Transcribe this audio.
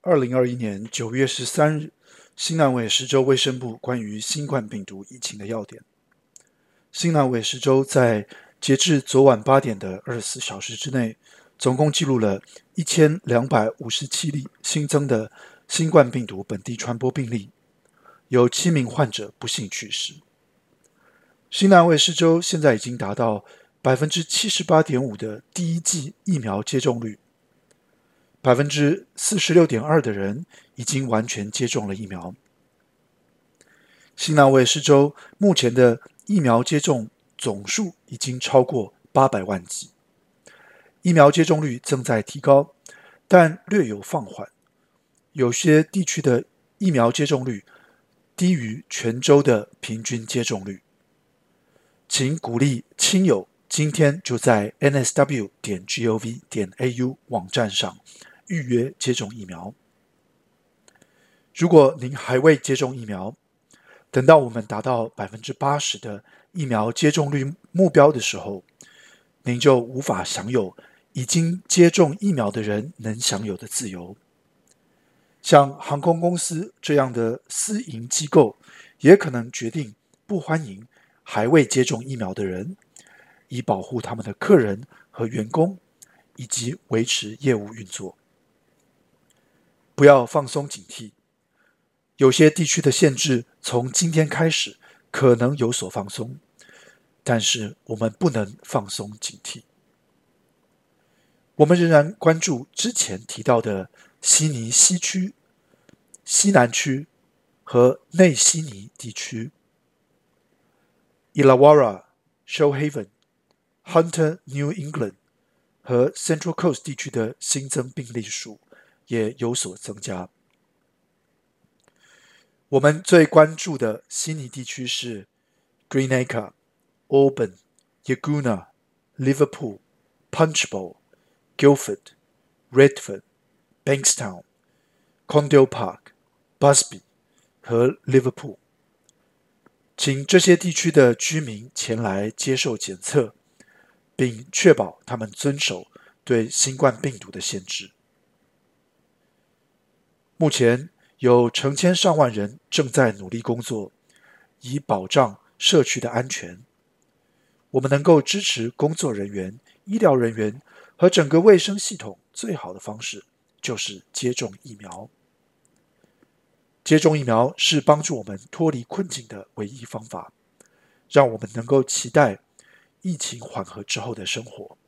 2021年9月13日，新南威尔士州卫生部关于新冠病毒疫情的要点。新南威尔士州在截至昨晚8点的24小时之内，总共记录了1257例新增的新冠病毒本地传播病例，有7名患者不幸去世。新南威尔士州现在已经达到 78.5% 的第一剂疫苗接种率， 46.2% 的人已经完全接种了疫苗。新南威尔士州目前的疫苗接种总数已经超过800万剂，疫苗接种率正在提高，但略有放缓。有些地区的疫苗接种率低于全州的平均接种率。请鼓励亲友今天就在 nsw.gov.au 网站上预约接种疫苗。如果您还未接种疫苗，等到我们达到 80% 的疫苗接种率目标的时候，您就无法享有已经接种疫苗的人能享有的自由。像航空公司这样的私营机构也可能决定不欢迎还未接种疫苗的人，以保护他们的客人和员工，以及维持业务运作。不要放松警惕，有些地区的限制从今天开始可能有所放松，但是我们不能放松警惕。我们仍然关注之前提到的悉尼西区、西南区和内悉尼地区。Illawarra、Shoalhaven、Hunter New England 和 Central Coast 地区的新增病例数也有所增加。我们最关注的悉尼地区是 Greenacre、Auburn、Yaguna、Liverpool、Punchbowl、Guildford、Redfern、Bankstown、Condell Park、Busby 和 Liverpool。请这些地区的居民前来接受检测，并确保他们遵守对新冠病毒的限制。目前有成千上万人正在努力工作，以保障社区的安全。我们能够支持工作人员、医疗人员和整个卫生系统最好的方式就是接种疫苗。接种疫苗是帮助我们脱离困境的唯一方法，让我们能够期待疫情缓和之后的生活。